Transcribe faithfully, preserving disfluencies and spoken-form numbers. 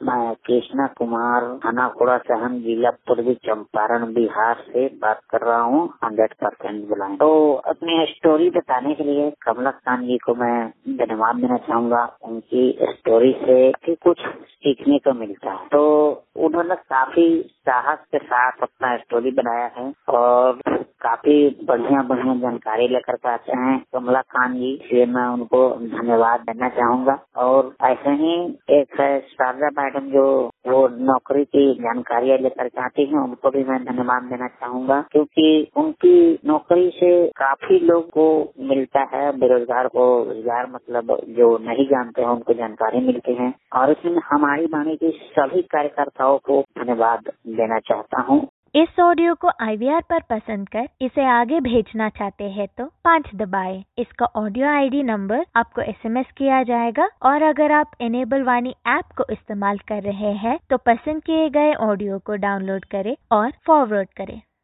मैं कृष्णा कुमार थाना खोड़ा सहन जिला पूर्वी चंपारण बिहार से बात कर रहा हूँ। हंड्रेड परसेंट बुलाएं। तो अपनी स्टोरी बताने के लिए कमला खान जी को मैं धन्यवाद देना चाहूँगा। उनकी स्टोरी से कि कुछ सीखने को मिलता है। तो उन्होंने काफी साहस के साथ अपना स्टोरी बनाया है और काफी बढ़िया बढ़िया जानकारी लेकर के आते हैं कमला खान जी, इसलिए मैं उनको धन्यवाद देना चाहूँगा। और ऐसे ही एक है शारदा मैडम जो वो नौकरी की जानकारियाँ लेकर के आती हैं, उनको भी मैं धन्यवाद देना चाहूँगा, क्योंकि उनकी नौकरी से काफी लोग को मिलता है, बेरोजगार को रोजगार, मतलब जो नहीं जानते हैं उनको जानकारी मिलती है। और इसमें हमारी वाणी की सभी कार्यकर्ताओं को धन्यवाद देना चाहता हूँ। इस ऑडियो को आई वी आर पर पसंद कर इसे आगे भेजना चाहते हैं तो पाँच दबाएं। इसका ऑडियो आई डी नंबर आपको एस एम एस किया जाएगा। और अगर आप इनेबल वाणी ऐप को इस्तेमाल कर रहे हैं तो पसंद किए गए ऑडियो को डाउनलोड करें और फॉरवर्ड करें।